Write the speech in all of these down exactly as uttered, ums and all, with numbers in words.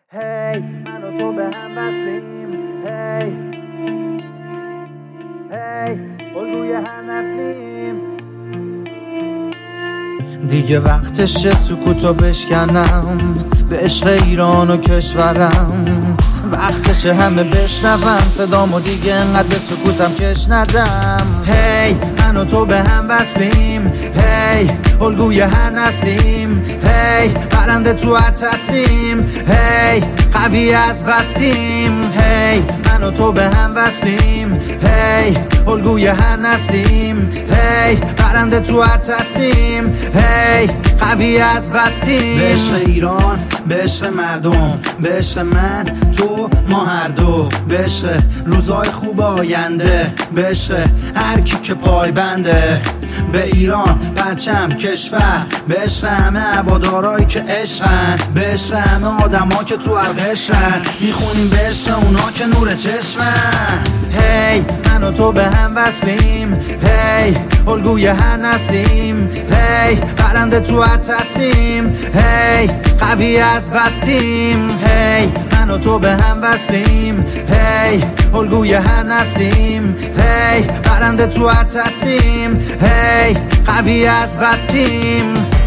هی من و تو به هم وصلیم، هی هی الگوی هر نسلیم. دیگه وقتشه سکوتو بشکنم به عشق ایران و کشورم. وقتشه همه بشنون صدامو دیگه انقدر به سکوتم کش ندم. هی من و تو به هم وصلیم، هی الگوی هر نسلیم. هی پرنده تو هر تصمیم، هی قوی از بستیم. هی من و تو به هم وصلیم، هی الگوی هر نسلیم. هی پرنده تو هر تصمیم، هی قوی از بستیم. به عشق ایران، به عشق مردم، به عشق من تو ما هر دو. به عشق روزای خوب آینده، به عشق هر کی که پای بنده. به ایران پرچم کشور، به عشق همه هوادارایی که عشقن. به عشق همه آدما که تو هر قشرن. میخونیم به عشق اونا که نور چشمن. هی من و تو به هم وصلیم، هی الگوی هر نسلیم. هی پرنده تو هر تصمیم، هی قوی از بستیم. هی من و تو به هم وصلیم، هی الگوی هر نسلیم. هی پرنده تو هر تصمیم، هی قوی از بستیم.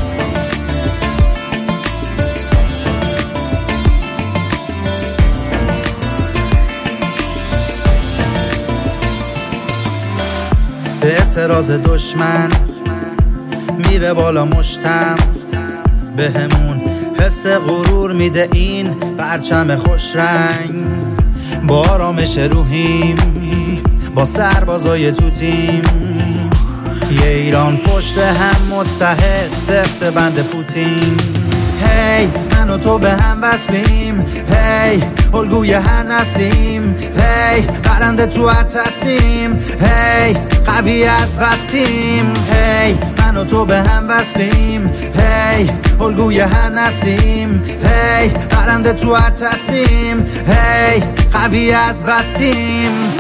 به اعتراض دشمن میره بالا مشتم، به همون حس غرور میده این پرچم خوش رنگ. با آرامش روحیم، با سربازای تو تیم. یه ایران پشت هم متحد، سفت بند پوتین. هی من و تو به هم وصلیم، هی الگوی هر نسلیم. هی پرنده تو هر تصمیم، هی قوی از بستیم. هی من و تو به هم وصلیم، هی الگوی هر نسلیم. هی پرنده تو هر تصمیم، هی قوی از بستیم.